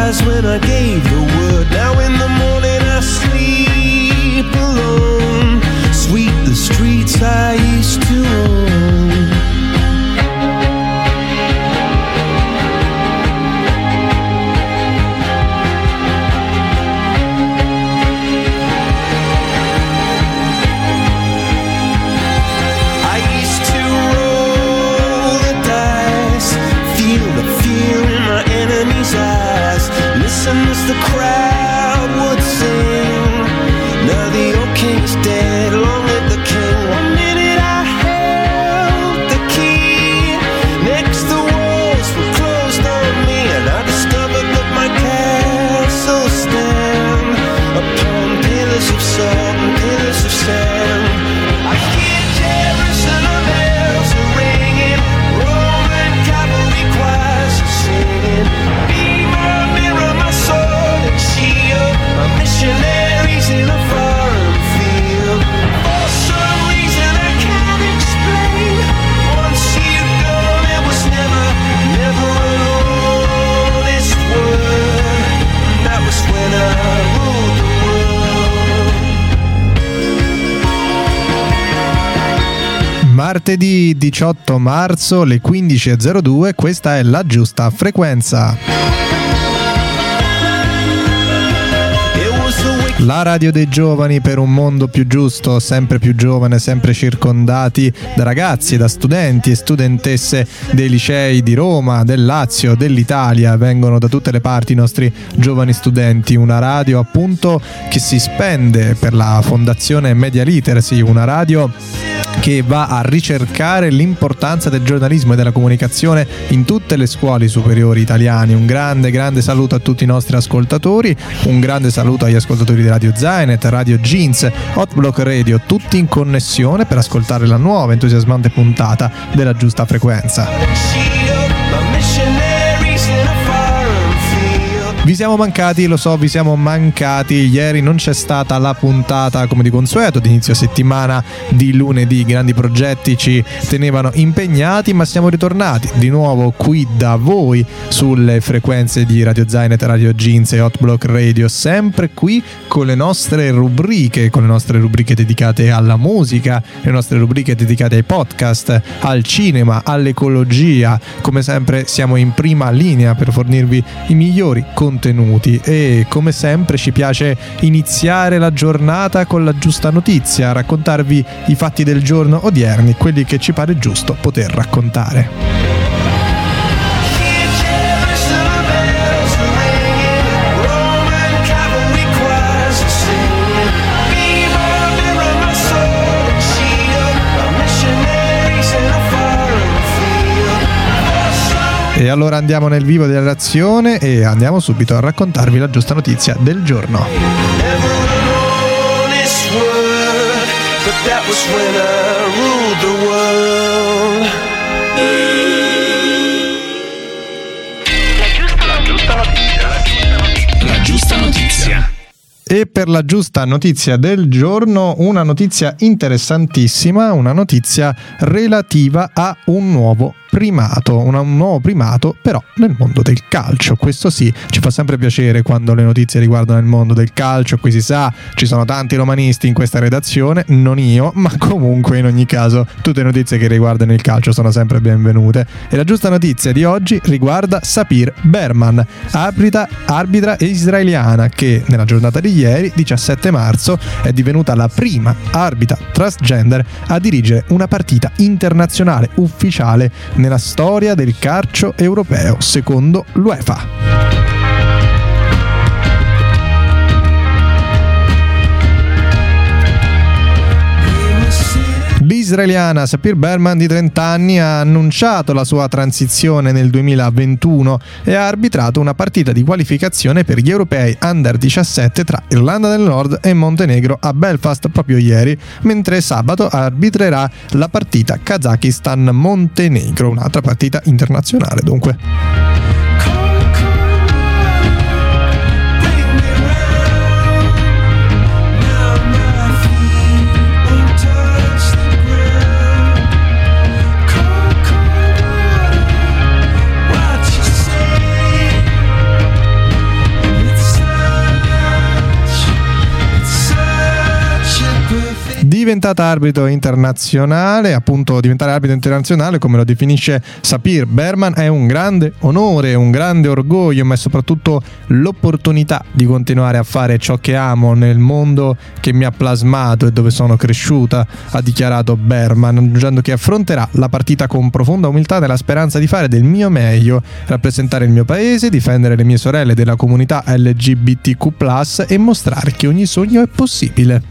eyes when I gave the word. Now in the morning I sleep alone. Sweep the streets I used to own. Listen as the crowd would sing. Now the old king's dead, long live the king. 1 minute I held the key. Next the walls were closed on me, and I discovered that my castle stand upon pillars of salt and pillars of sand. I hear Jerusalem bells are ringing, Roman cavalry choirs are singing. My missionaries in a foreign field. For some reason I can't explain. Once you've gone, it was never an honest word. That was when I ruled the world. Martedì 18 marzo, le 15.02, questa è La Giusta Frequenza. La radio dei giovani per un mondo più giusto, sempre più giovane, sempre circondati da ragazzi, da studenti e studentesse dei licei di Roma, del Lazio, dell'Italia. Vengono da tutte le parti i nostri giovani studenti. Una radio appunto che si spende per la Fondazione Media Literacy, una radio che va a ricercare l'importanza del giornalismo e della comunicazione in tutte le scuole superiori italiane. Un grande saluto a tutti i nostri ascoltatori, un grande saluto agli ascoltatori di Radio Zainet, Radio Jeans, Hotblock Radio, tutti in connessione per ascoltare la nuova entusiasmante puntata della Giusta Frequenza. Vi siamo mancati, lo so, vi siamo mancati. Ieri non c'è stata la puntata come di consueto di inizio settimana di lunedì. Grandi progetti ci tenevano impegnati, ma siamo ritornati di nuovo qui da voi sulle frequenze di Radio Zainet, Radio Jeans e Hotblock Radio, sempre qui con le nostre rubriche dedicate alla musica, le nostre rubriche dedicate ai podcast, al cinema, all'ecologia. Come sempre siamo in prima linea per fornirvi i migliori contenuti e come sempre ci piace iniziare la giornata con la giusta notizia, raccontarvi i fatti del giorno odierni, quelli che ci pare giusto poter raccontare. E allora andiamo nel vivo dell'azione e andiamo subito a raccontarvi la giusta notizia del giorno. La giusta notizia. E per la giusta notizia del giorno, una notizia interessantissima, una notizia relativa a un nuovo primato, un nuovo primato però nel mondo del calcio. Questo sì, ci fa sempre piacere quando le notizie riguardano il mondo del calcio. Qui si sa, ci sono tanti romanisti in questa redazione, non io, ma comunque in ogni caso tutte le notizie che riguardano il calcio sono sempre benvenute. E la giusta notizia di oggi riguarda Sapir Berman, arbitra israeliana che nella giornata di ieri, 17 marzo, è divenuta la prima arbitra transgender a dirigere una partita internazionale ufficiale nella storia del calcio europeo, secondo l'UEFA. L'israeliana Sapir Berman di 30 anni ha annunciato la sua transizione nel 2021 e ha arbitrato una partita di qualificazione per gli europei Under 17 tra Irlanda del Nord e Montenegro a Belfast proprio ieri, mentre sabato arbitrerà la partita Kazakistan-Montenegro, un'altra partita internazionale dunque. diventata arbitro internazionale, appunto diventare arbitro internazionale, come lo definisce Sapir Berman, è un grande onore, un grande orgoglio, ma è soprattutto l'opportunità di continuare a fare ciò che amo nel mondo che mi ha plasmato e dove sono cresciuta, ha dichiarato Berman, aggiungendo che affronterà la partita con profonda umiltà nella speranza di fare del mio meglio, rappresentare il mio paese, difendere le mie sorelle della comunità LGBTQ+, e mostrare che ogni sogno è possibile.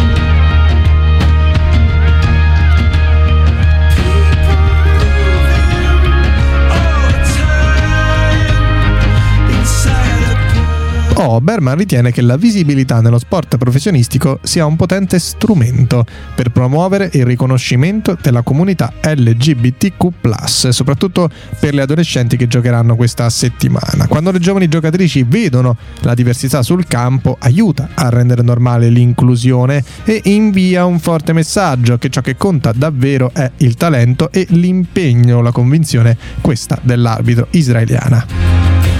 Berman ritiene che la visibilità nello sport professionistico sia un potente strumento per promuovere il riconoscimento della comunità LGBTQ+, soprattutto per le adolescenti che giocheranno questa settimana. Quando le giovani giocatrici vedono la diversità sul campo, aiuta a rendere normale l'inclusione e invia un forte messaggio che ciò che conta davvero è il talento e l'impegno, la convinzione questa dell'arbitro israeliana.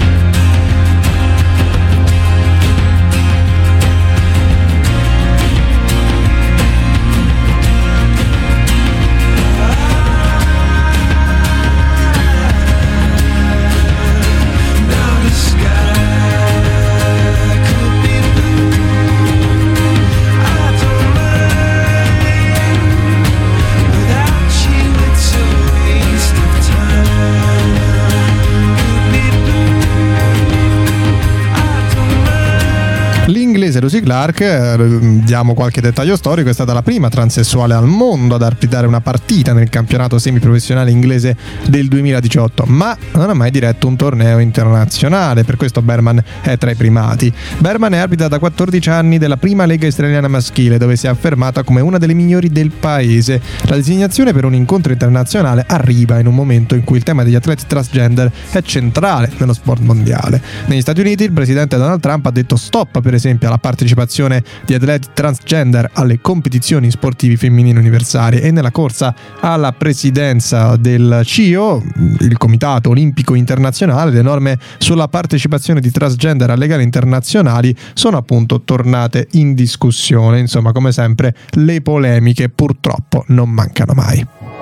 Lucy Clark, diamo qualche dettaglio storico, è stata la prima transessuale al mondo ad arbitrare una partita nel campionato semiprofessionale inglese del 2018, ma non ha mai diretto un torneo internazionale, per questo Berman è tra i primati. Berman è arbitra da 14 anni della prima lega israeliana maschile, dove si è affermata come una delle migliori del paese. La designazione per un incontro internazionale arriva in un momento in cui il tema degli atleti transgender è centrale nello sport mondiale. Negli Stati Uniti il presidente Donald Trump ha detto stop, per esempio, alla partecipazione di atleti transgender alle competizioni sportivi femminili universali, e nella corsa alla presidenza del CIO, il Comitato Olimpico Internazionale, le norme sulla partecipazione di transgender alle gare internazionali sono appunto tornate in discussione. Insomma, come sempre, le polemiche purtroppo non mancano mai.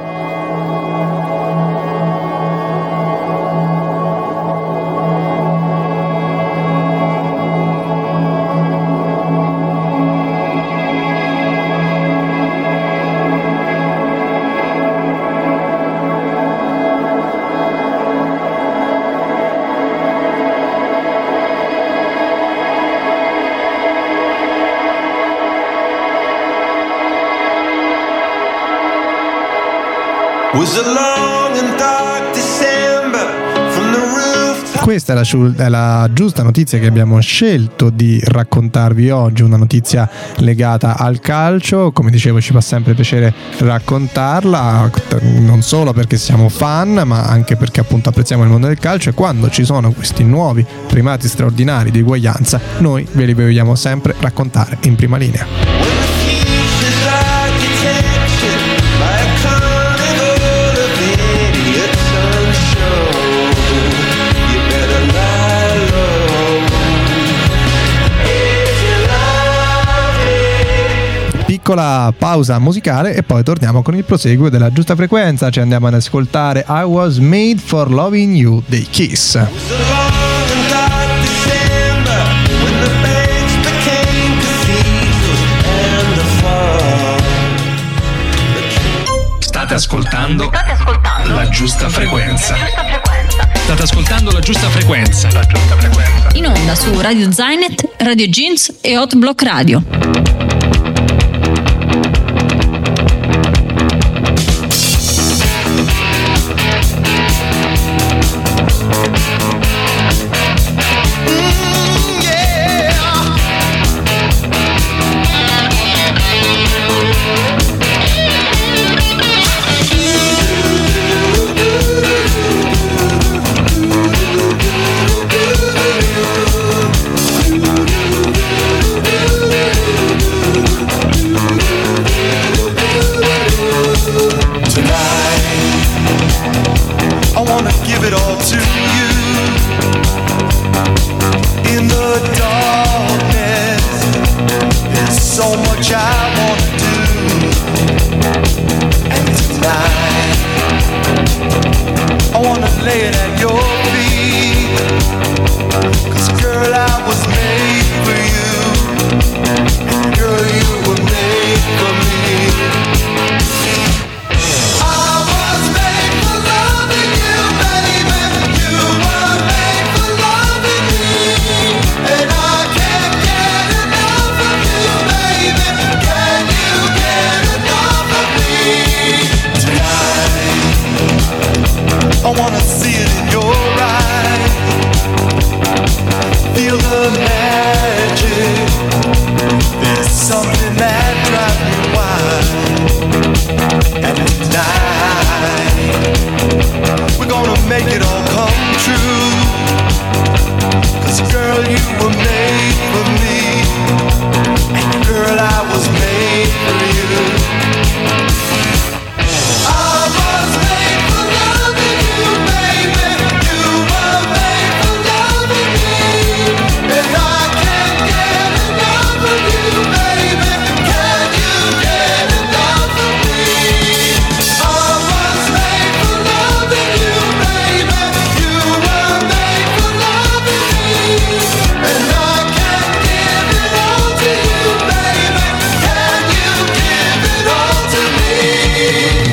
Questa è la giusta notizia che abbiamo scelto di raccontarvi oggi, una notizia legata al calcio. Come dicevo, ci fa sempre piacere raccontarla, non solo perché siamo fan, ma anche perché appunto apprezziamo il mondo del calcio, e quando ci sono questi nuovi primati straordinari di uguaglianza, noi ve li vogliamo sempre raccontare in prima linea. Piccola pausa musicale e poi torniamo con il proseguo della giusta frequenza. Ci andiamo ad ascoltare I Was Made for Loving You dei Kiss. State ascoltando la giusta frequenza. State ascoltando la giusta frequenza. In onda su Radio Zainet, Radio Jeans e Hot Block Radio. 'Cause girl, I was made for you. Girl, you were made for me. I was made for loving you, baby. You were made for loving me. And I can't get enough of you, baby. Can you get enough of me? Tonight I wanna see it in your eyes. Feel the magic. There's something that drives me wild. And tonight we're gonna make it all come true. 'Cause girl, you were made for me. And girl, I was made for you. I was made for loving you, baby. You were made for loving me. And I can't get enough of you, baby. Can you get enough of me? I was made for loving you, baby. You were made for loving me. And I can't give it all to you, baby. Can you give it all to me?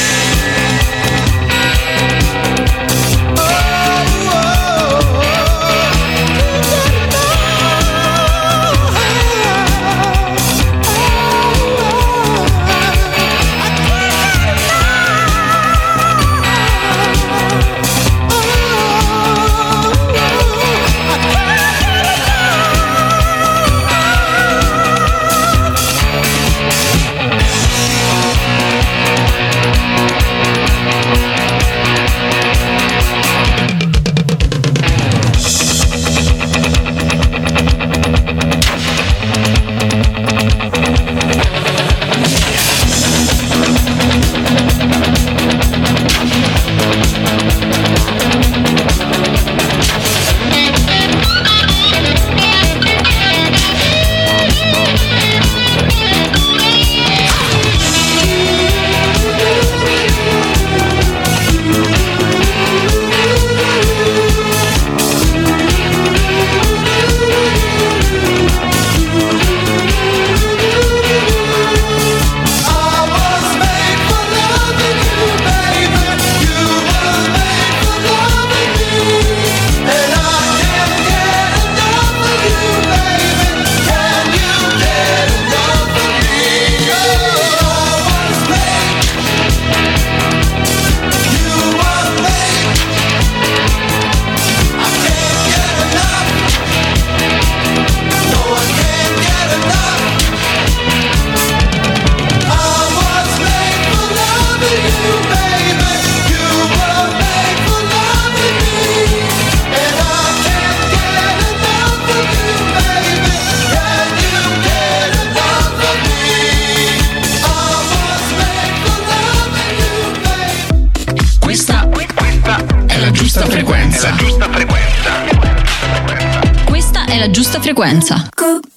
Questa è la giusta frequenza.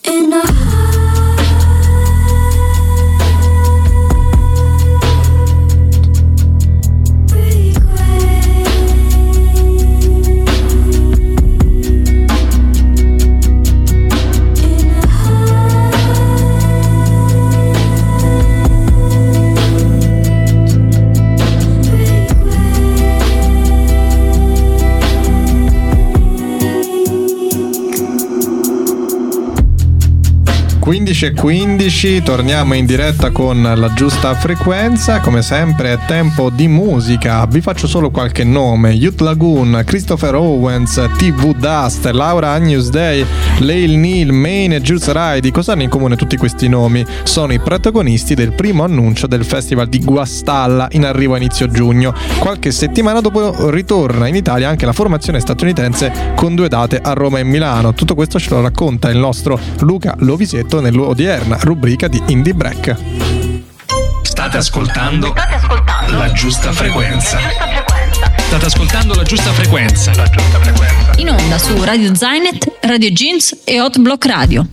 e 15, torniamo in diretta con la giusta frequenza. Come sempre è tempo di musica. Vi faccio solo qualche nome: Youth Lagoon, Christopher Owens, TV Dust, Laura Agnus Dei, Lael Neal, Maine e Juice Ride. Cosa hanno in comune tutti questi nomi? Sono i protagonisti del primo annuncio del festival di Guastalla, in arrivo a inizio giugno. Qualche settimana dopo ritorna in Italia anche la formazione statunitense con 2 date a Roma e Milano. Tutto questo ce lo racconta il nostro Luca Lovisetto nell'odierna rubrica di Indie Break. State ascoltando la giusta frequenza. State ascoltando la giusta frequenza. In onda su Radio Zainet, Radio Jeans e Hot Block Radio.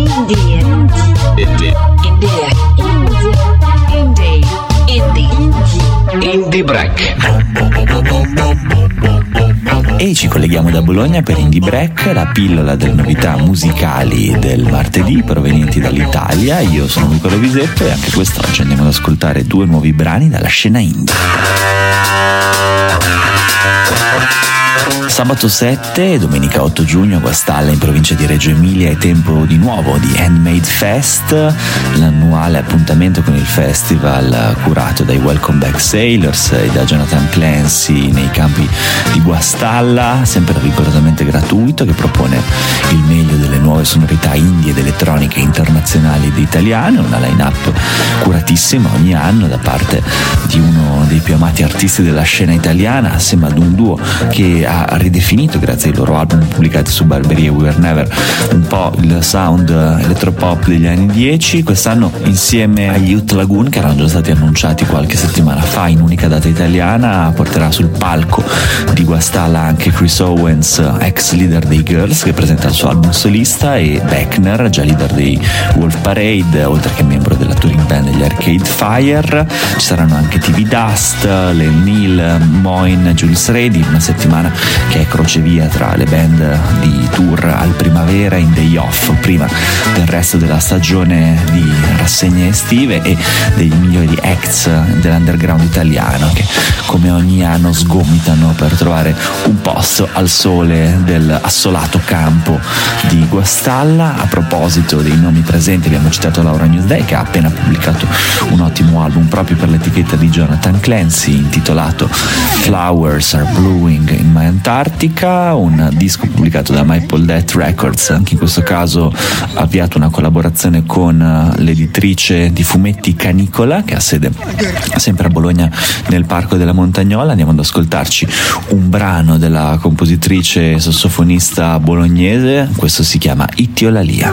Indie. Indie Break. E ci colleghiamo da Bologna per Indie Break, la pillola delle novità musicali del martedì provenienti dall'Italia. Io sono Nicola Visetto e anche quest'oggi andiamo ad ascoltare 2 nuovi brani dalla scena indie. Sabato 7 e domenica 8 giugno a Guastalla in provincia di Reggio Emilia è tempo di nuovo di Handmade Fest, l'annuale appuntamento con il festival curato dai Welcome Back Sailors e da Jonathan Clancy nei campi di Guastalla, sempre rigorosamente gratuito, che propone il meglio delle nuove sonorità indie ed elettroniche internazionali ed italiane, una line-up curatissima ogni anno da parte di uno dei più amati artisti della scena italiana, assieme ad un duo che ha ridefinito, grazie ai loro album pubblicati su Barberie e We Were Never, un po' il sound elettropop degli anni 10. Quest'anno, insieme agli Youth Lagoon, che erano già stati annunciati qualche settimana fa in unica data italiana, porterà sul palco di Guastalla anche Chris Owens, ex leader dei Girls, che presenta il suo album solista, e Beckner, già leader dei Wolf Parade, oltre che membro della touring band degli Arcade Fire. Ci saranno anche TV Dust, Len Neal, Moin, Jules Reddy, una settimana che è crocevia tra le band di tour al Primavera in day off, prima del resto della stagione di rassegne estive, e dei migliori acts dell'underground italiano che come ogni anno sgomitano per trovare un posto al sole del assolato campo di Guastalla. A proposito dei nomi presenti, abbiamo citato Laura Newsday, che ha appena pubblicato un ottimo album proprio per l'etichetta di Jonathan Clancy intitolato Flowers Are Blowing in My Antarctica, un disco pubblicato da Maple Death Records. Anche in questo caso ha avviato una collaborazione con l'editrice di fumetti Canicola, che ha sede sempre a Bologna nel Parco della Montagnola. Andiamo ad ascoltarci un brano della compositrice e sassofonista bolognese, questo si chiama Itiolalia.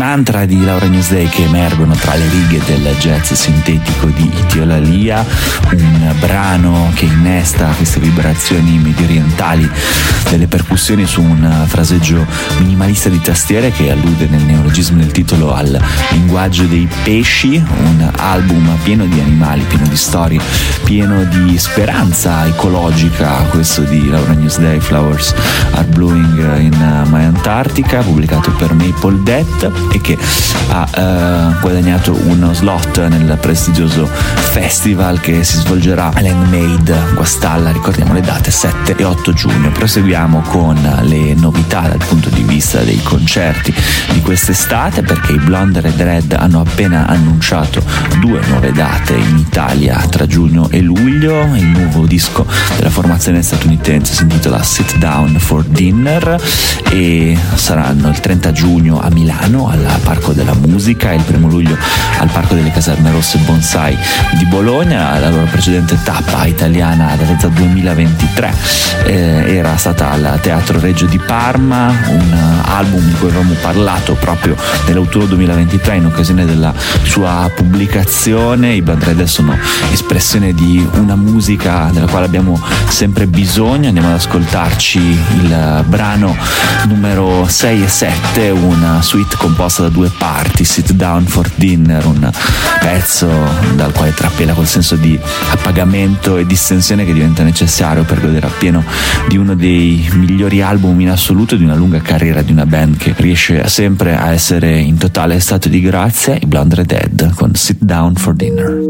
mantra di Laura Newsday che emergono tra le righe del jazz sintetico di Itiolalia, un brano che innesta queste vibrazioni medio-orientali delle percussioni su un fraseggio minimalista di tastiere che allude nel neologismo del titolo al linguaggio dei pesci, un album pieno di animali, pieno di storie, pieno di speranza ecologica, questo di Laura Newsday, Flowers Are Blowing in My Antarctica, pubblicato per Maple Death e che ha guadagnato uno slot nel prestigioso festival che si svolgerà all'Handmade Guastalla, ricordiamo le date 7 e 8 giugno. Proseguiamo con le novità dal punto di vista dei concerti di quest'estate, perché i Blonde Red hanno appena annunciato 2 nuove date in Italia tra giugno e luglio. Il nuovo disco della formazione statunitense si intitola Sit Down for Dinner e saranno il 30 giugno a Milano al Parco della Musica e il 1 luglio al Parco delle Caserme Rosse Bonsai di Bologna. La loro precedente tappa italiana datata 2023 era stata al Teatro Regio di Parma, un album di cui avevamo parlato proprio nell'autunno 2023 in occasione della sua pubblicazione. I Blonde Red sono espressione di una musica della quale abbiamo sempre bisogno. Andiamo ad ascoltarci il brano numero 6 e 7, una suite composta da 2 parti, Sit Down for Dinner, un pezzo dal quale trapela quel senso di appagamento e distensione che diventa necessario per godere appieno di uno dei migliori album in assoluto di una lunga carriera di una band che riesce sempre a essere in totale stato di grazia. I Blonde Red con Sit Down for Dinner.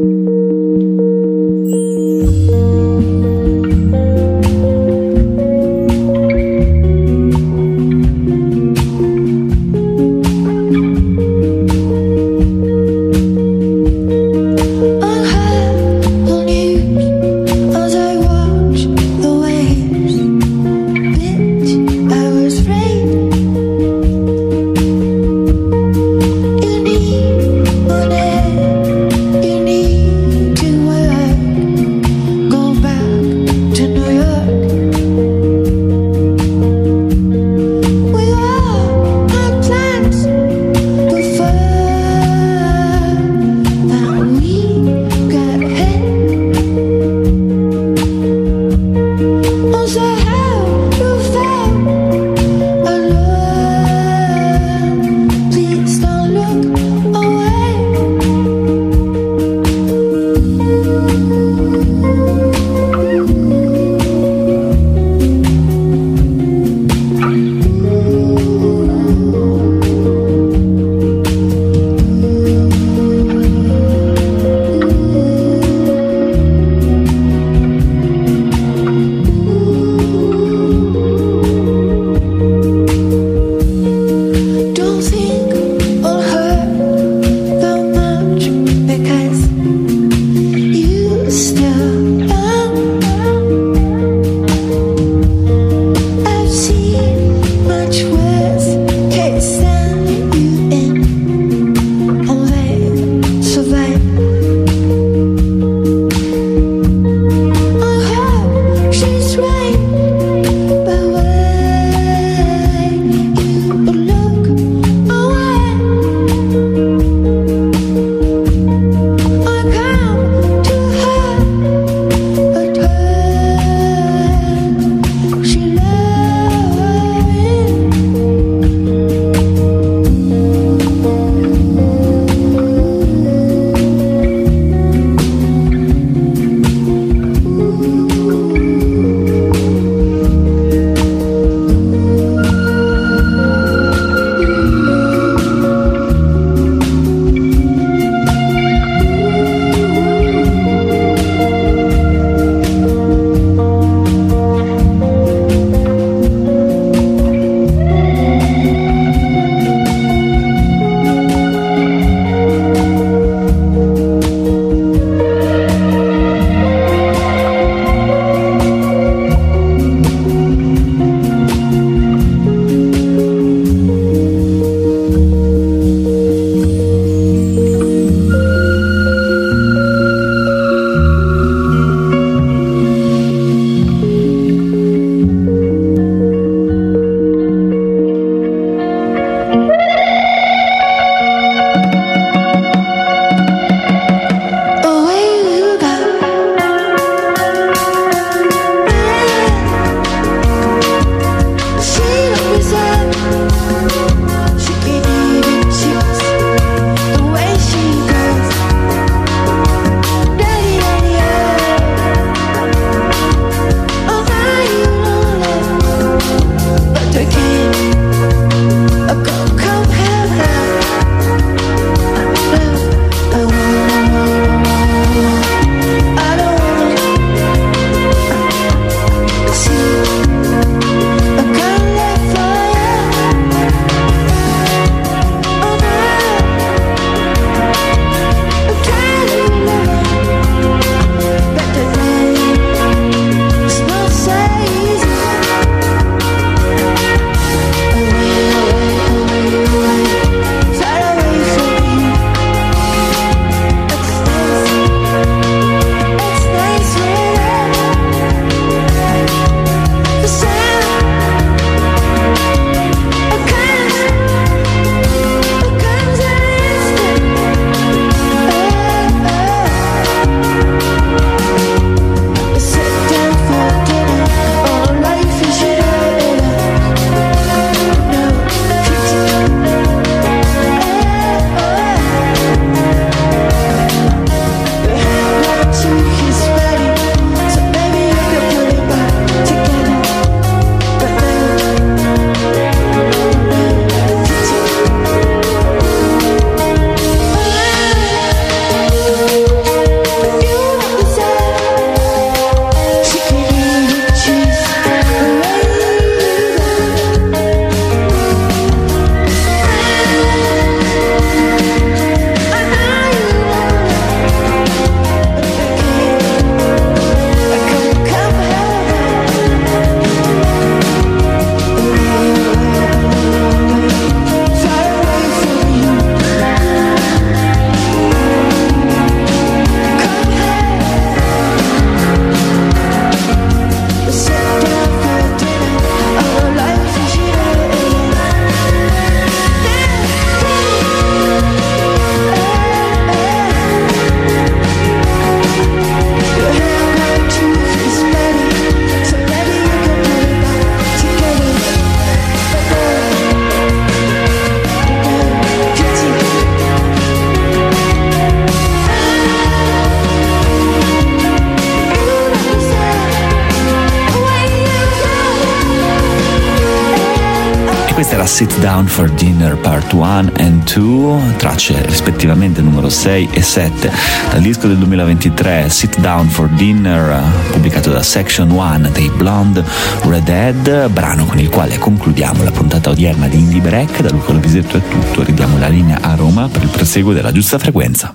Questa era Sit Down for Dinner Part 1 and 2, tracce rispettivamente numero 6 e 7 dal disco del 2023 Sit Down for Dinner, pubblicato da Section 1 dei Blonde Redhead, brano con il quale concludiamo la puntata odierna di Indie Break. Da Luca Lopisetto è tutto, ridiamo la linea a Roma per il proseguo della Giusta Frequenza.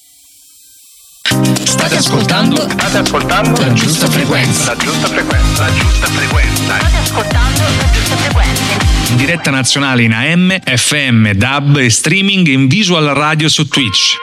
State ascoltando la giusta frequenza. La giusta frequenza. La giusta frequenza. State ascoltando la giusta frequenza. In diretta nazionale in AM, FM, DAB e streaming in visual radio su Twitch.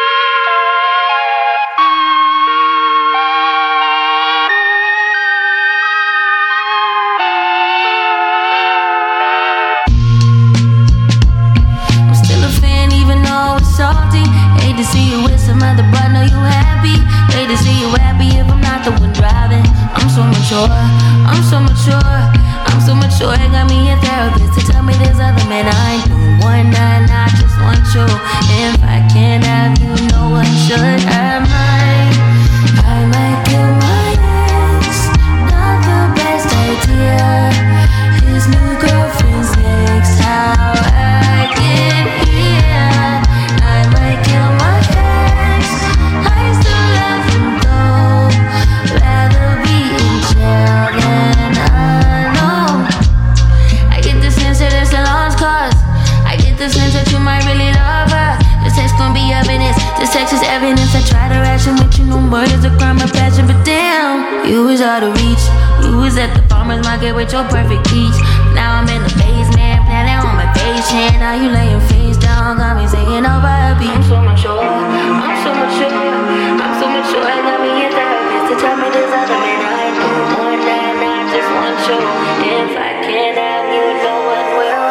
I'm still a fan even though it's salty. Hate to see you with some other, but know you happy. Hate to see you happy if I'm not the one driving. I'm so mature, I'm so mature, I'm so mature. It got me a therapist to tell me there's other men I know. One night, I just want you. If I can't have you, no one should. I might kill my ex. Not the best idea. His new girlfriend's next. How I get here. I might kill my ex. I still love him though. Rather be in jail than alone. I get the sense that it's a lost cause. I get the sense that you might really love her. This text gon' be evidence. This text is evidence. I try to ration with you, no murder's a crime of passion, but damn, you was out of reach. You was at the farmer's market with your perfect peach. Now I'm in the basement, planning on my patient. Now you laying face down, got me singing over a beat. I'm so mature, I'm so mature, I'm so mature. I got me a therapist to tell me there's other men I know. One night, I just want you. If I can't have you, no one will.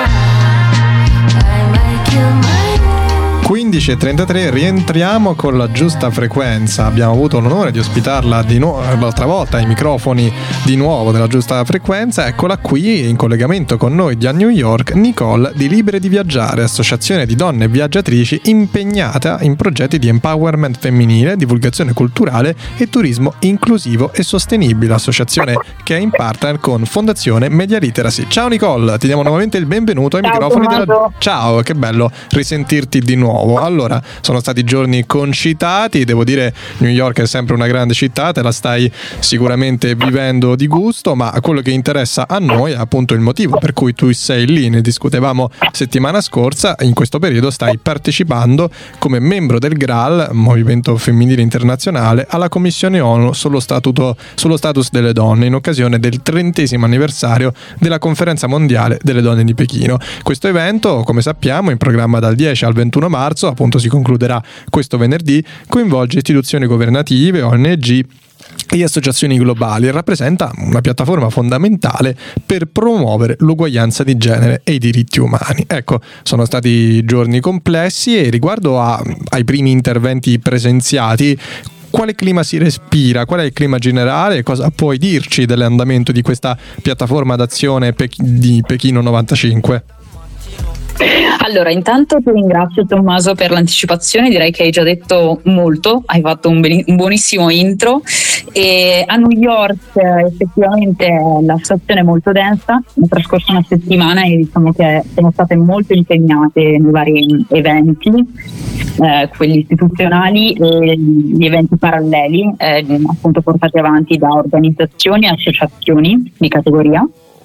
I might kill my 15:33, rientriamo con la giusta frequenza. Abbiamo avuto l'onore di ospitarla di nuovo l'altra volta ai microfoni di nuovo della giusta frequenza. Eccola qui in collegamento con noi da New York, Nicole di Libere di Viaggiare, associazione di donne viaggiatrici impegnata in progetti di empowerment femminile, divulgazione culturale e turismo inclusivo e sostenibile, associazione che è in partner con Fondazione Media Literacy. Ciao Nicole, ti diamo nuovamente il benvenuto ai microfoni della... Ciao, che bello risentirti di nuovo. Allora, sono stati giorni concitati, devo dire New York è sempre una grande città, te la stai sicuramente vivendo di gusto, ma quello che interessa a noi è appunto il motivo per cui tu sei lì. Ne discutevamo settimana scorsa. In questo periodo stai partecipando come membro del GRAL, Movimento Femminile Internazionale, alla Commissione ONU sullo status delle donne in occasione del 30° anniversario della Conferenza Mondiale delle Donne di Pechino. Questo evento, come sappiamo, in programma dal 10 al 21 marzo, appunto si concluderà questo venerdì, coinvolge istituzioni governative, ONG e associazioni globali e rappresenta una piattaforma fondamentale per promuovere l'uguaglianza di genere e i diritti umani. Ecco, sono stati giorni complessi e riguardo ai primi interventi presenziati, quale clima si respira? Qual è il clima generale? Cosa puoi dirci dell'andamento di questa piattaforma d'azione di Pechino 95? Allora, intanto ti ringrazio Tommaso per l'anticipazione, direi che hai già detto molto, hai fatto un buonissimo intro. E a New York effettivamente la situazione è molto densa, è trascorsa una settimana e diciamo che siamo state molto impegnate nei vari eventi, quelli istituzionali e gli eventi paralleli, appunto portati avanti da organizzazioni e associazioni di categoria.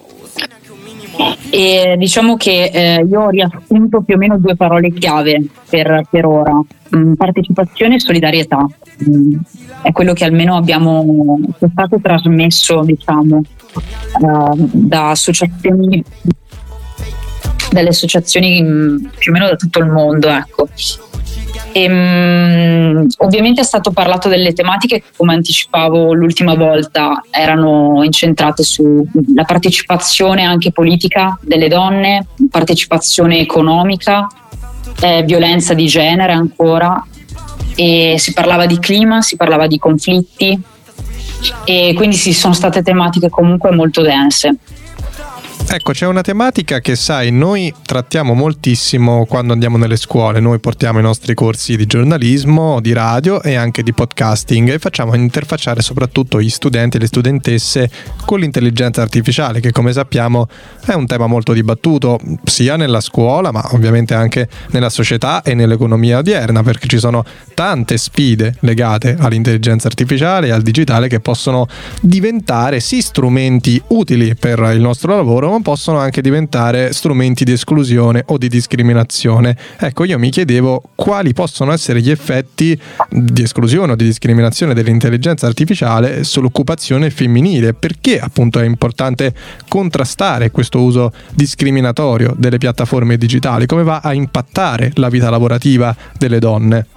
E diciamo che io ho riassunto più o meno 2 parole chiave per ora: partecipazione e solidarietà. È quello che almeno abbiamo stato trasmesso, diciamo, da associazioni, dalle associazioni più o meno da tutto il mondo, ecco. Ovviamente è stato parlato delle tematiche che, come anticipavo l'ultima volta, erano incentrate sulla partecipazione anche politica delle donne, partecipazione economica, violenza di genere ancora, e si parlava di clima, si parlava di conflitti, e quindi sì, sono state tematiche comunque molto dense. Ecco, c'è una tematica che, sai, noi trattiamo moltissimo quando andiamo nelle scuole. Noi portiamo i nostri corsi di giornalismo, di radio e anche di podcasting e facciamo interfacciare soprattutto gli studenti e le studentesse con l'intelligenza artificiale, che come sappiamo è un tema molto dibattuto sia nella scuola ma ovviamente anche nella società e nell'economia odierna, perché ci sono tante sfide legate all'intelligenza artificiale e al digitale che possono diventare sì strumenti utili per il nostro lavoro, ma possono anche diventare strumenti di esclusione o di discriminazione. Ecco, io mi chiedevo quali possono essere gli effetti di esclusione o di discriminazione dell'intelligenza artificiale sull'occupazione femminile, perché appunto è importante contrastare questo uso discriminatorio delle piattaforme digitali, come va a impattare la vita lavorativa delle donne.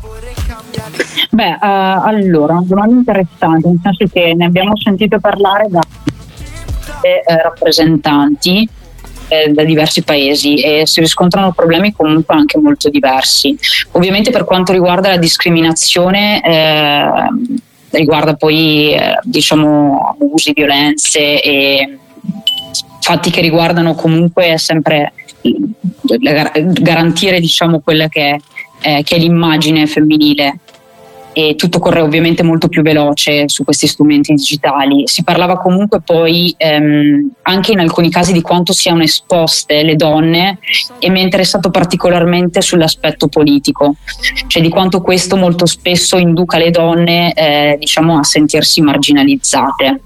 Allora, una domanda interessante, nel senso che ne abbiamo sentito parlare da rappresentanti da diversi paesi e si riscontrano problemi comunque anche molto diversi. Ovviamente per quanto riguarda la discriminazione riguarda poi diciamo abusi, violenze e fatti che riguardano comunque sempre garantire diciamo quella che è l'immagine femminile, e tutto corre ovviamente molto più veloce su questi strumenti digitali. Si parlava comunque poi anche in alcuni casi di quanto siano esposte le donne, e mi è interessato particolarmente sull'aspetto politico, cioè di quanto questo molto spesso induca le donne diciamo a sentirsi marginalizzate.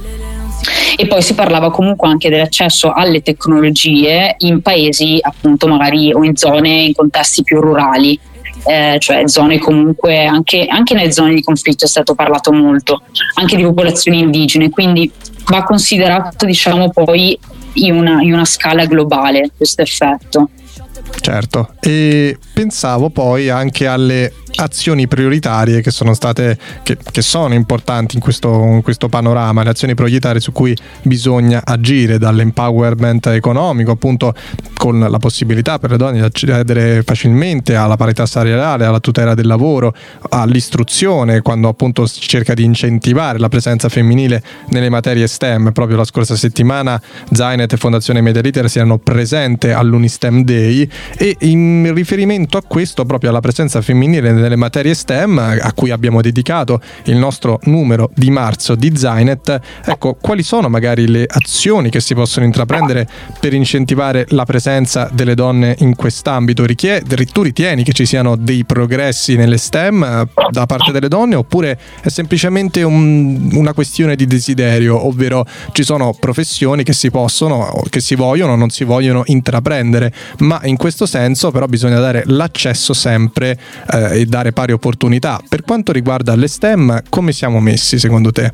E poi si parlava comunque anche dell'accesso alle tecnologie in paesi appunto magari o in zone, in contesti più rurali, cioè zone comunque anche nelle zone di conflitto è stato parlato molto, anche di popolazioni indigene, quindi va considerato diciamo poi in una scala globale questo effetto. Certo, e pensavo poi anche alle azioni prioritarie che sono state che sono importanti in questo panorama, le azioni prioritarie su cui bisogna agire, dall'empowerment economico, appunto con la possibilità per le donne di accedere facilmente alla parità salariale, alla tutela del lavoro, all'istruzione, quando appunto si cerca di incentivare la presenza femminile nelle materie STEM. Proprio la scorsa settimana Zainet e Fondazione Media Literacy erano presente all'Unistem Day, e in riferimento a questo, proprio alla presenza femminile nelle materie STEM, a cui abbiamo dedicato il nostro numero di marzo di Zainet, ecco, quali sono magari le azioni che si possono intraprendere per incentivare la presenza delle donne in quest'ambito? Tu ritieni che ci siano dei progressi nelle STEM da parte delle donne, oppure è semplicemente una questione di desiderio, ovvero ci sono professioni che si possono, che si vogliono o non si vogliono intraprendere, ma in questo senso però bisogna dare l'accesso sempre e dare pari opportunità. Per quanto riguarda le STEM, come siamo messi secondo te?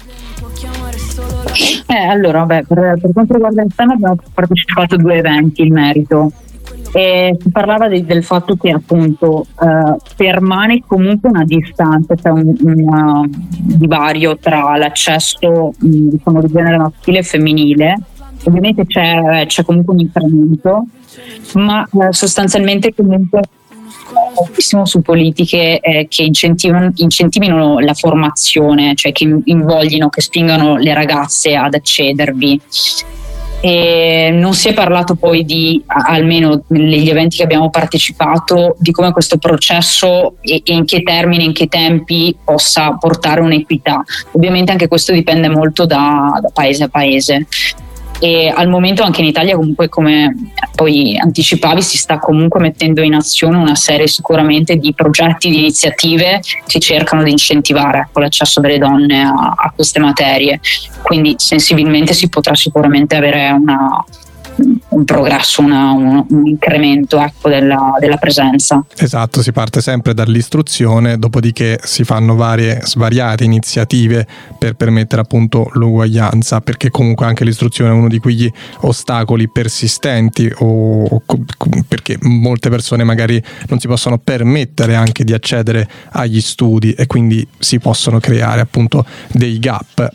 Allora, per quanto riguarda le STEM abbiamo partecipato a 2 eventi in merito, e si parlava del fatto che appunto permane comunque una distanza, cioè un divario tra l'accesso diciamo di genere maschile e femminile. Ovviamente c'è comunque un incremento, ma sostanzialmente comunque moltissimo su politiche che incentivino la formazione, cioè che invoglino, che spingano le ragazze ad accedervi. E non si è parlato poi almeno negli eventi che abbiamo partecipato, di come questo processo e in che termini, in che tempi possa portare un'equità. Ovviamente anche questo dipende molto da paese a paese. E al momento anche in Italia comunque, come poi anticipavi, si sta comunque mettendo in azione una serie sicuramente di progetti, di iniziative che cercano di incentivare l'accesso delle donne a queste materie, quindi sensibilmente si potrà sicuramente avere un progresso, un incremento della presenza. Esatto, si parte sempre dall'istruzione, dopodiché si fanno svariate iniziative per permettere appunto l'uguaglianza, perché comunque anche l'istruzione è uno di quegli ostacoli persistenti, o perché molte persone magari non si possono permettere anche di accedere agli studi e quindi si possono creare appunto dei gap.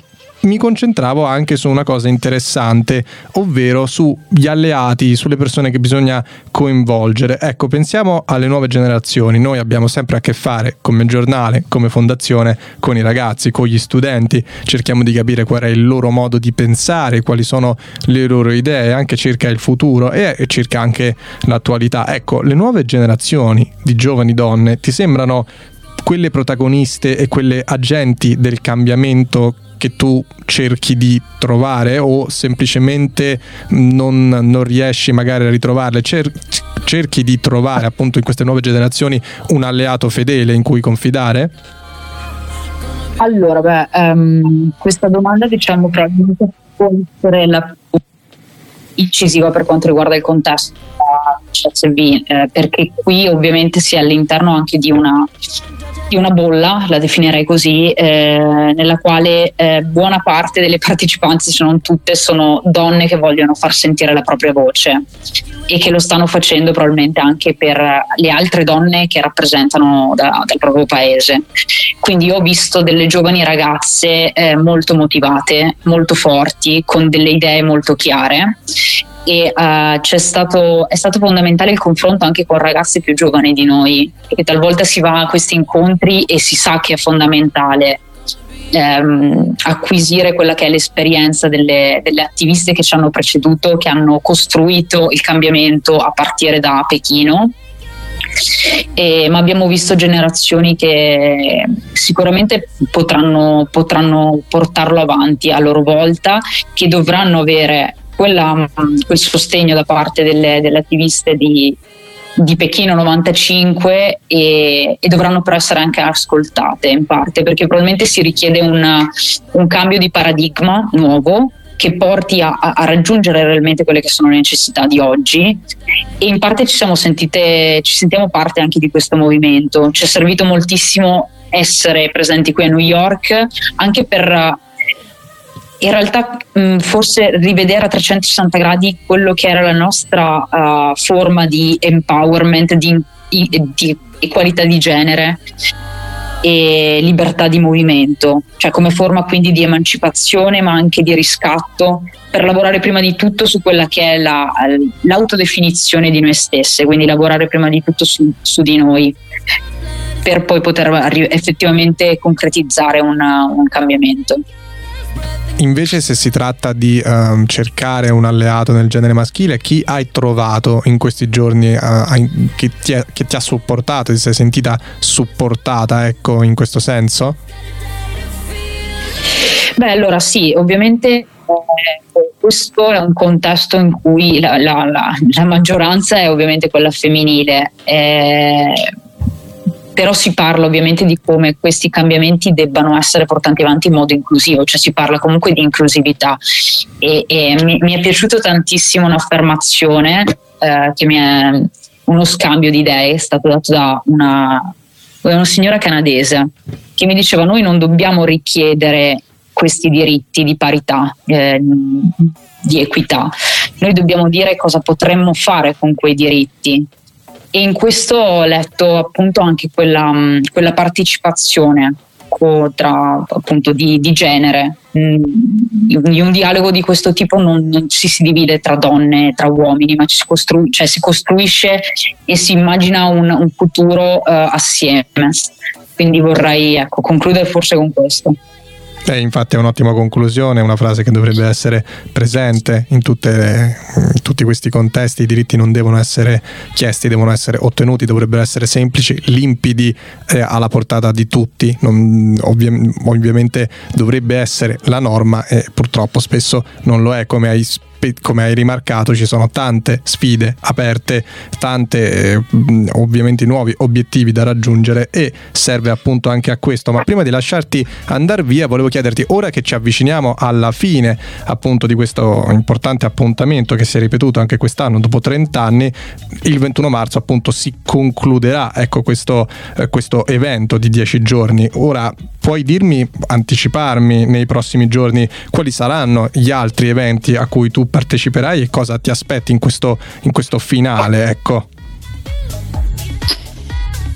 mi concentravo anche su una cosa interessante, ovvero sugli alleati, sulle persone che bisogna coinvolgere. Ecco, pensiamo alle nuove generazioni. Noi abbiamo sempre a che fare, come giornale, come fondazione, con i ragazzi, con gli studenti, cerchiamo di capire qual è il loro modo di pensare, quali sono le loro idee, anche circa il futuro e circa anche l'attualità. Ecco, le nuove generazioni di giovani donne ti sembrano quelle protagoniste e quelle agenti del cambiamento che tu cerchi di trovare, o semplicemente non riesci magari a ritrovarle? Cerchi di trovare appunto in queste nuove generazioni un alleato fedele in cui confidare? Allora, questa domanda diciamo probabilmente può essere la più incisiva per quanto riguarda il contesto CSV, perché qui ovviamente si è all'interno anche di una bolla, la definirei così, nella quale buona parte delle partecipanti, se non tutte, sono donne che vogliono far sentire la propria voce e che lo stanno facendo probabilmente anche per le altre donne che rappresentano dal proprio paese. Quindi ho visto delle giovani ragazze molto motivate, molto forti, con delle idee molto chiare, e è stato fondamentale il confronto anche con ragazze più giovani di noi, perché talvolta si va a questi incontri e si sa che è fondamentale acquisire quella che è l'esperienza delle attiviste che ci hanno preceduto, che hanno costruito il cambiamento a partire da Pechino. Ma abbiamo visto generazioni che sicuramente potranno portarlo avanti a loro volta, che dovranno avere quel sostegno da parte delle attiviste di Pechino 95 e dovranno però essere anche ascoltate in parte, perché probabilmente si richiede un cambio di paradigma nuovo che porti a raggiungere realmente quelle che sono le necessità di oggi, e in parte ci sentiamo parte anche di questo movimento. Ci è servito moltissimo essere presenti qui a New York, anche per in realtà forse rivedere a 360 gradi quello che era la nostra forma di empowerment, di equalità di genere e libertà di movimento, cioè come forma quindi di emancipazione ma anche di riscatto, per lavorare prima di tutto su quella che è l'autodefinizione di noi stesse, quindi lavorare prima di tutto su di noi, per poi poter effettivamente concretizzare un cambiamento. Invece, se si tratta di cercare un alleato nel genere maschile, chi hai trovato in questi giorni che ti ha supportato, ti sei sentita supportata, ecco, in questo senso? Beh, allora sì, ovviamente questo è un contesto in cui la maggioranza è ovviamente quella femminile, però si parla ovviamente di come questi cambiamenti debbano essere portati avanti in modo inclusivo, cioè si parla comunque di inclusività, e mi è piaciuto tantissimo un'affermazione che uno scambio di idee è stato dato da una signora canadese che mi diceva: noi non dobbiamo richiedere questi diritti di parità, di equità, noi dobbiamo dire cosa potremmo fare con quei diritti. E in questo ho letto appunto anche quella partecipazione tra appunto di genere. In un dialogo di questo tipo non ci si divide tra donne e tra uomini, ma si costruisce e si immagina un futuro assieme. Quindi vorrei concludere forse con questo. Infatti è un'ottima conclusione, una frase che dovrebbe essere presente in tutti questi contesti. I diritti non devono essere chiesti, devono essere ottenuti, dovrebbero essere semplici, limpidi, alla portata di tutti. Ovviamente dovrebbe essere la norma e purtroppo spesso non lo è, come hai rimarcato. Ci sono tante sfide aperte, tante ovviamente nuovi obiettivi da raggiungere, e serve appunto anche a questo. Ma prima di lasciarti andare via, volevo chiederti, ora che ci avviciniamo alla fine appunto di questo importante appuntamento che si è ripetuto anche quest'anno dopo 30 anni, il 21 marzo appunto si concluderà, ecco, questo evento di 10 giorni. Ora puoi anticiparmi nei prossimi giorni quali saranno gli altri eventi a cui tu parteciperai e cosa ti aspetti in questo finale, ecco?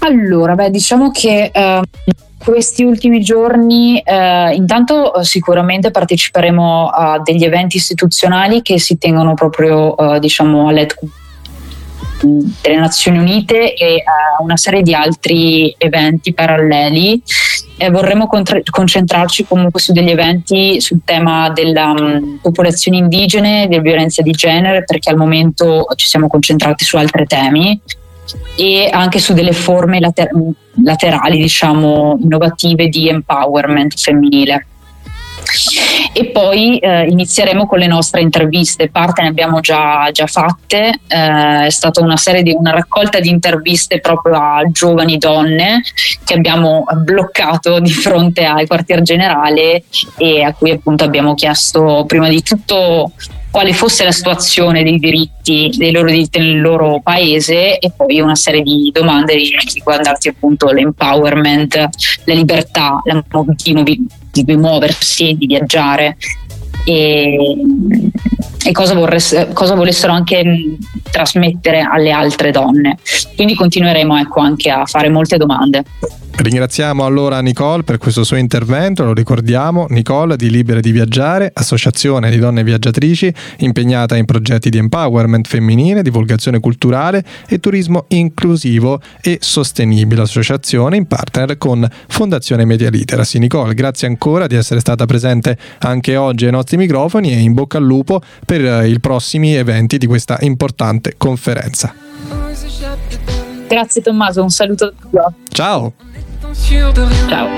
Allora, diciamo che questi ultimi giorni intanto sicuramente parteciperemo a degli eventi istituzionali che si tengono proprio diciamo all'headquarter delle Nazioni Unite e a una serie di altri eventi paralleli. Vorremmo concentrarci comunque su degli eventi sul tema della popolazione indigene, delle violenze di genere, perché al momento ci siamo concentrati su altri temi, e anche su delle forme laterali, diciamo, innovative di empowerment femminile. E poi inizieremo con le nostre interviste. Parte ne abbiamo già fatte, è stata una raccolta di interviste proprio a giovani donne che abbiamo bloccato di fronte al quartier generale e a cui appunto abbiamo chiesto prima di tutto quale fosse la situazione dei diritti nel loro paese, e poi una serie di domande riguardanti appunto l'empowerment, la libertà, di muoversi, di viaggiare e cosa volessero anche trasmettere alle altre donne. Quindi continueremo anche a fare molte domande. Ringraziamo allora Nicole per questo suo intervento. Lo ricordiamo, Nicole di Libere di Viaggiare, associazione di donne viaggiatrici impegnata in progetti di empowerment femminile, divulgazione culturale e turismo inclusivo e sostenibile, associazione in partner con Fondazione Media Literacy. Nicole, grazie ancora di essere stata presente anche oggi ai nostri microfoni e in bocca al lupo per i prossimi eventi di questa importante conferenza. Grazie Tommaso, un saluto a tutti. Ciao. Ciao.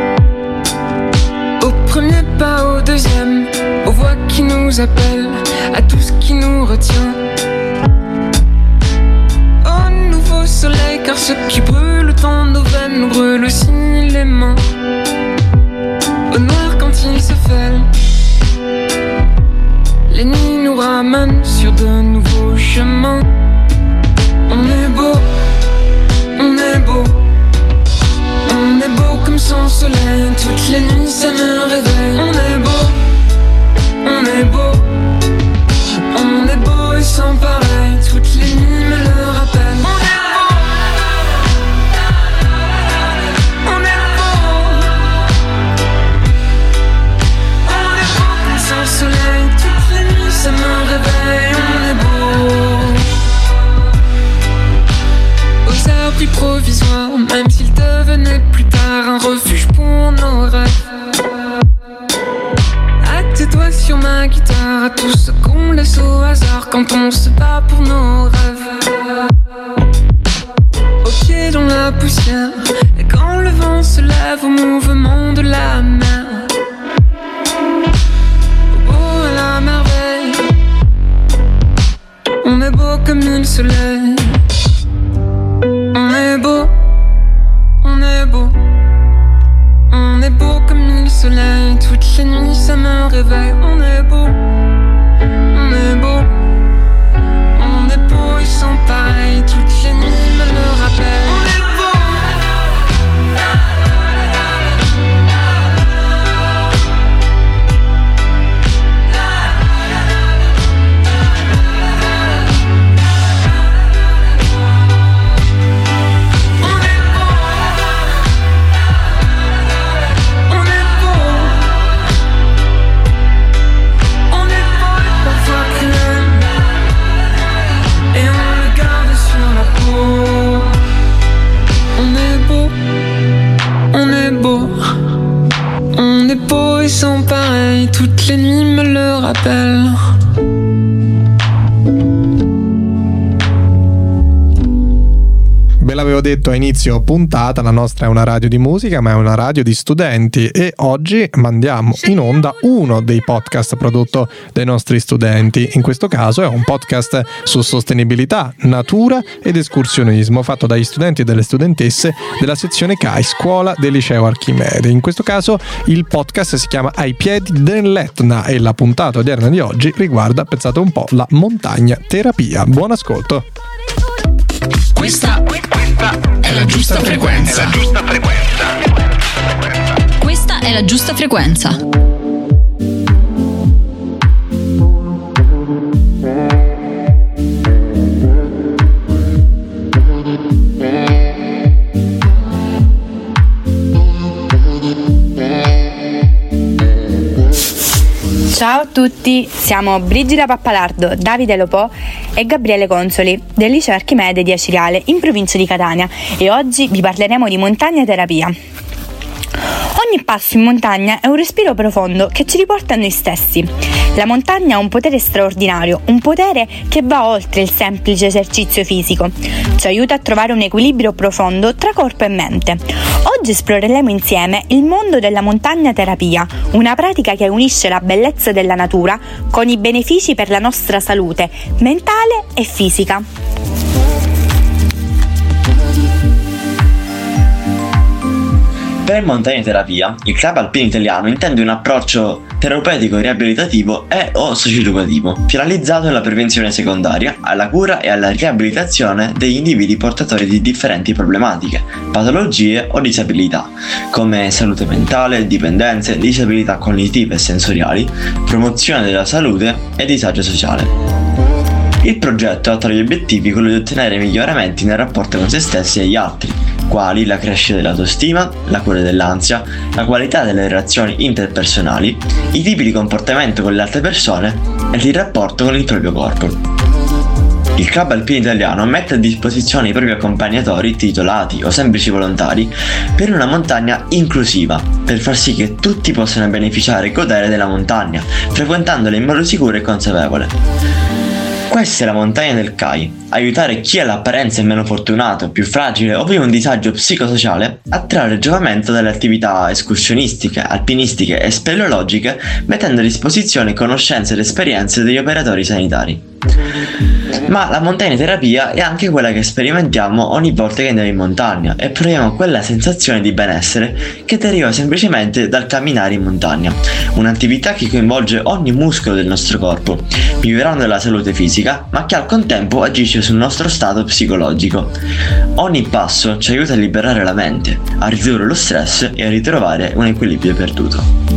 Au premier pas, au deuxième, aux voix qui nous appellent, à tout ce qui nous retient. Au nouveau soleil, car ce qui brûle dans nos veines nous brûle aussi les mains. Au noir quand il se fait, les nuits nous ramènent sur de nouveaux chemins. On est beau, on est beau. On est beau comme son soleil, toutes les nuits ça me réveille. On est beau, on est beau. On est beau et sans pareil, toutes les nuits me le rappellent. On est beau, on est beau. On est beau comme son soleil, toutes les nuits ça me réveille. On est beau. Aux abris provisoires, même s'ils devenaient plus tard un refuge pour nos rêves. À tes doigts sur ma guitare, à tout ce qu'on laisse au hasard quand on se bat pour nos rêves. Aux pieds dans la poussière, et quand le vent se lève au mouvement de la mer. Au beau à la merveille, on est beau comme le soleil. On est beau, on est beau. On est beau comme le soleil, toutes les nuits ça me réveille. On est beau, on est beau. On est beau, ils sont pareils, toutes les nuits me le rappellent. On est beau. On est beau, ils sont pareils, toutes les nuits me le rappellent. Ve l'avevo detto a inizio puntata, la nostra è una radio di musica, ma è una radio di studenti, e oggi mandiamo in onda uno dei podcast prodotto dai nostri studenti. In questo caso è un podcast su sostenibilità, natura ed escursionismo, fatto dagli studenti e dalle studentesse della sezione CAI, Scuola del Liceo Archimede. In questo caso il podcast si chiama Ai piedi dell'Etna e la puntata odierna di oggi riguarda, pensate un po', la montagna terapia. Buon ascolto. Questa è la giusta frequenza. È la giusta frequenza. Questa è la giusta frequenza. tutti, siamo Brigida Pappalardo, Davide Lopò e Gabriele Consoli del Liceo Archimede di Acireale in provincia di Catania e oggi vi parleremo di montagna terapia. Ogni passo in montagna è un respiro profondo che ci riporta a noi stessi. La montagna ha un potere straordinario, un potere che va oltre il semplice esercizio fisico. Ci aiuta a trovare un equilibrio profondo tra corpo e mente. Oggi esploreremo insieme il mondo della montagna terapia, una pratica che unisce la bellezza della natura con i benefici per la nostra salute mentale e fisica. Per montagna terapia, il Club Alpino Italiano intende un approccio terapeutico riabilitativo e o socioeducativo, finalizzato alla prevenzione secondaria, alla cura e alla riabilitazione degli individui portatori di differenti problematiche, patologie o disabilità, come salute mentale, dipendenze, disabilità cognitive e sensoriali, promozione della salute e disagio sociale. Il progetto ha tra gli obiettivi quello di ottenere miglioramenti nel rapporto con se stessi e gli altri, quali la crescita dell'autostima, la cura dell'ansia, la qualità delle relazioni interpersonali, i tipi di comportamento con le altre persone e il rapporto con il proprio corpo. Il Club Alpino Italiano mette a disposizione i propri accompagnatori titolati o semplici volontari per una montagna inclusiva, per far sì che tutti possano beneficiare e godere della montagna, frequentandola in modo sicuro e consapevole. Questa è la montagna del CAI, aiutare chi all'apparenza è meno fortunato, più fragile o vive un disagio psicosociale a trarre giovamento dalle attività escursionistiche, alpinistiche e speleologiche, mettendo a disposizione conoscenze ed esperienze degli operatori sanitari. Ma la montagna terapia è anche quella che sperimentiamo ogni volta che andiamo in montagna e proviamo quella sensazione di benessere che deriva semplicemente dal camminare in montagna, un'attività che coinvolge ogni muscolo del nostro corpo, migliorando la salute fisica, ma che al contempo agisce sul nostro stato psicologico. Ogni passo ci aiuta a liberare la mente, a ridurre lo stress e a ritrovare un equilibrio perduto.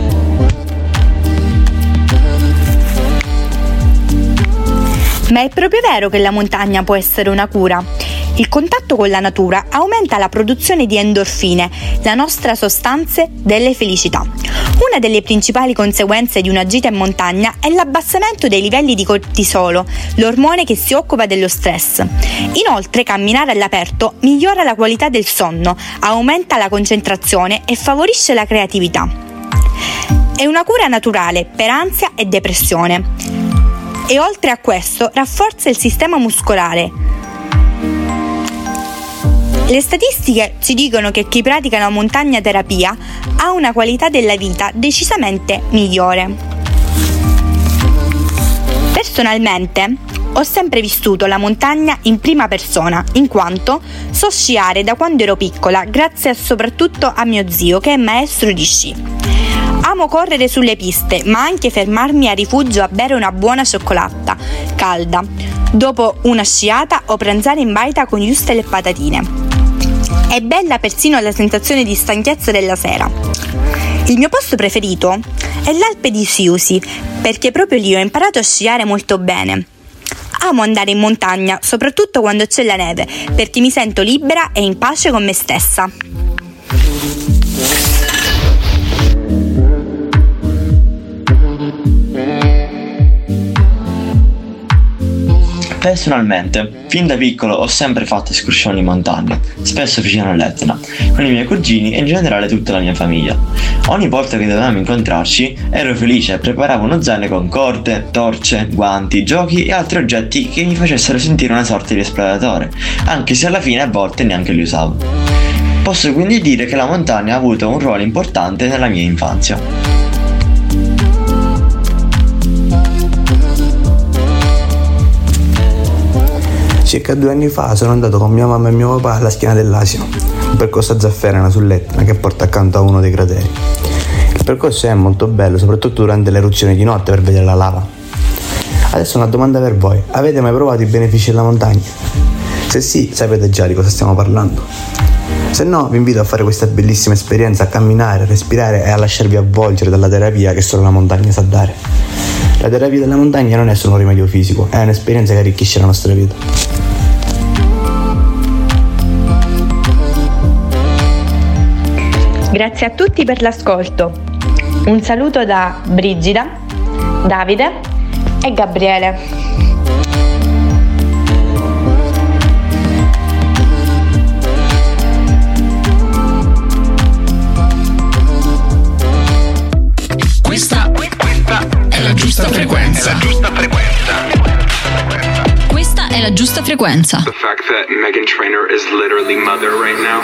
Ma è proprio vero che la montagna può essere una cura. Il contatto con la natura aumenta la produzione di endorfine, la nostra sostanza delle felicità. Una delle principali conseguenze di una gita in montagna è l'abbassamento dei livelli di cortisolo, l'ormone che si occupa dello stress. Inoltre, camminare all'aperto migliora la qualità del sonno, aumenta la concentrazione e favorisce la creatività. È una cura naturale per ansia e depressione. E oltre a questo rafforza il sistema muscolare. Le statistiche ci dicono che chi pratica la montagna terapia ha una qualità della vita decisamente migliore. Personalmente ho sempre vissuto la montagna in prima persona, in quanto so sciare da quando ero piccola, grazie soprattutto a mio zio che è maestro di sci. Amo correre sulle piste, ma anche fermarmi a rifugio a bere una buona cioccolata calda, dopo una sciata o pranzare in baita con wurstel e patatine. È bella persino la sensazione di stanchezza della sera. Il mio posto preferito è l'Alpe di Siusi, perché proprio lì ho imparato a sciare molto bene. Amo andare in montagna, soprattutto quando c'è la neve, perché mi sento libera e in pace con me stessa. Personalmente, fin da piccolo ho sempre fatto escursioni in montagna, spesso vicino all'Etna, con i miei cugini e in generale tutta la mia famiglia. Ogni volta che dovevamo incontrarci ero felice e preparavo uno zaino con corde, torce, guanti, giochi e altri oggetti che mi facessero sentire una sorta di esploratore, anche se alla fine a volte neanche li usavo. Posso quindi dire che la montagna ha avuto un ruolo importante nella mia infanzia. Circa 2 anni fa sono andato con mia mamma e mio papà alla schiena dell'Asino, un percorso a zafferana sull'Etna che porta accanto a uno dei crateri. Il percorso è molto bello, soprattutto durante le eruzioni di notte per vedere la lava. Adesso una domanda per voi: avete mai provato i benefici della montagna? Se sì, sapete già di cosa stiamo parlando. Se no, vi invito a fare questa bellissima esperienza, a camminare, a respirare e a lasciarvi avvolgere dalla terapia che solo la montagna sa dare. La terapia della montagna non è solo un rimedio fisico, è un'esperienza che arricchisce la nostra vita. Grazie a tutti per l'ascolto. Un saluto da Brigida Davide e Gabriele. Questa è la giusta frequenza. Questa è la giusta frequenza. The fact that Meghan Trainor is literally mother right now.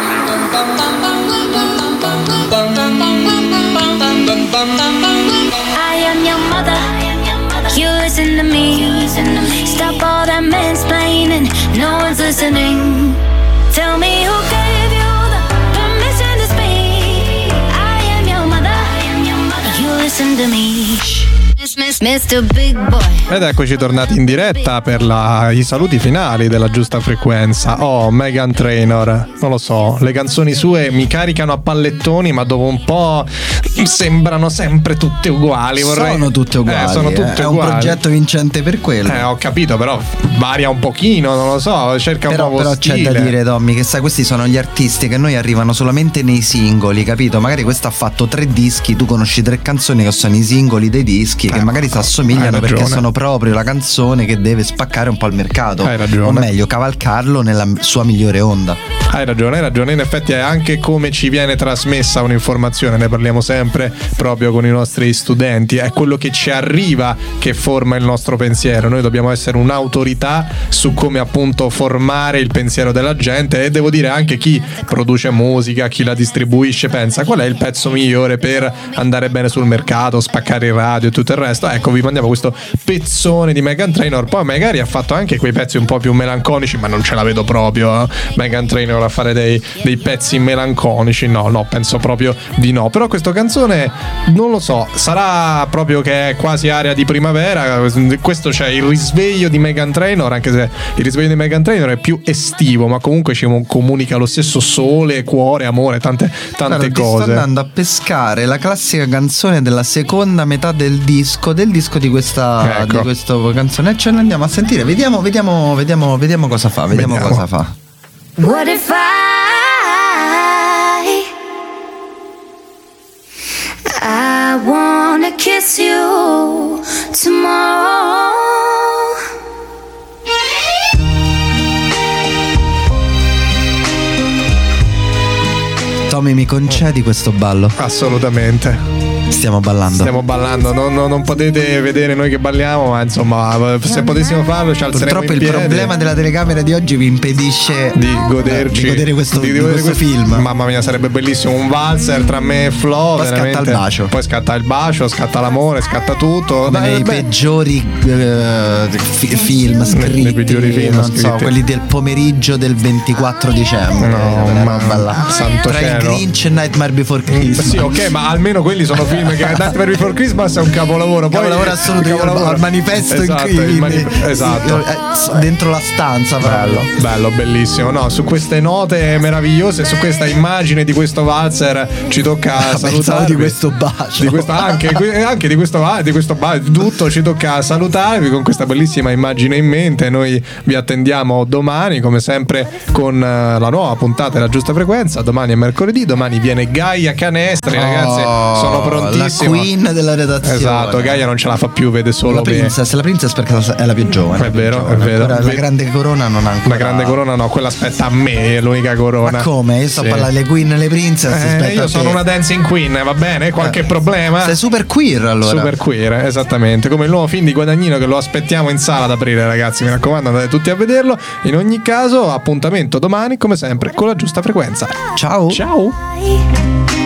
I am your mother. You listen to me. Stop all that mansplaining. No one's listening. Tell me who gave you the permission to speak. I am your mother. You listen to me. Mr. Big Boy. Ed eccoci tornati in diretta per i saluti finali della giusta frequenza. Meghan Trainor, non lo so, le canzoni sue mi caricano a pallettoni, ma dopo un po' sembrano sempre tutte uguali. Sono tutte uguali. Sono tutte è uguali. Un progetto vincente per quello. Ho capito, però varia un pochino, non lo so, cerca un nuovo però stile. c'è da dire, Tommy, che sai, questi sono gli artisti che noi arrivano solamente nei singoli, capito? Magari questo ha fatto 3 dischi, tu conosci 3 canzoni che sono i singoli dei dischi, che magari si assomigliano perché sono proprio la canzone che deve spaccare un po' il mercato. Hai ragione. O meglio, cavalcarlo nella sua migliore onda. Hai ragione. In effetti è anche come ci viene trasmessa un'informazione, ne parliamo sempre proprio con i nostri studenti, è quello che ci arriva che forma il nostro pensiero. Noi dobbiamo essere un'autorità su come appunto formare il pensiero della gente, e devo dire anche chi produce musica, chi la distribuisce pensa qual è il pezzo migliore per andare bene sul mercato, spaccare il radio e tutto il resto. Ecco, vi mandiamo questo pezzone di Meghan Trainor. Poi magari ha fatto anche quei pezzi un po' più melanconici, ma non ce la vedo proprio Meghan Trainor a fare dei pezzi melanconici, no, penso proprio di no. Però questa canzone non lo so, sarà proprio che è quasi aria di primavera. Questo c'è il risveglio di Meghan Trainor, anche se il risveglio di Meghan Trainor è più estivo, ma comunque ci comunica lo stesso sole, cuore, amore, tante allora, cose. Sto andando a pescare la classica canzone della seconda metà del disco di questa canzone, ce l'andiamo a sentire, vediamo cosa fa, cosa fa. What if I wanna kiss you tomorrow? Tommy, mi concedi questo ballo? Assolutamente. Stiamo ballando, non potete vedere noi che balliamo, ma insomma, se potessimo farlo ci alzeremo in piedi. Purtroppo il problema della telecamera di oggi vi impedisce di goderci, di godere questo film. Mamma mia, sarebbe bellissimo un valzer tra me e Flo. Poi veramente. Scatta il bacio. Poi scatta il bacio, scatta l'amore, scatta tutto. Come nei peggiori film scritti, nei peggiori film non scritti. so, quelli del pomeriggio del 24 dicembre. Santo tra cielo. il Grinch e Nightmare Before Christmas. Sì, ok, ma almeno quelli sono film che Nightmare Before Christmas è un capolavoro. Poi assoluto, al manifesto esatto. Dentro la stanza. Bello, bellissimo. No, su queste note meravigliose, su questa immagine di questo valzer ci tocca salutare di questo bacio. Anche di questo bacio, tutto ci tocca salutarvi con questa bellissima immagine in mente. Noi vi attendiamo domani, come sempre, con la nuova puntata della giusta frequenza. Domani è mercoledì, domani viene Gaia Canestri, ragazzi, sono prontissimo. La queen della redazione. Esatto, Gaia non ce la fa più, vede solo la princess perché è la più giovane. È vero. La grande corona non ha ancora. La grande corona no, quella aspetta a me, è l'unica corona. Ma come? Io sto a parlare delle queen e le princess. Io sono una dancing queen, va bene? Qualche problema? Sei super queer allora. Super queer, esattamente. Come il nuovo film di Guadagnino che lo aspettiamo in sala ad aprile, ragazzi. Mi raccomando, andate tutti a vederlo. In ogni caso, appuntamento domani, come sempre, con la giusta frequenza. Ciao.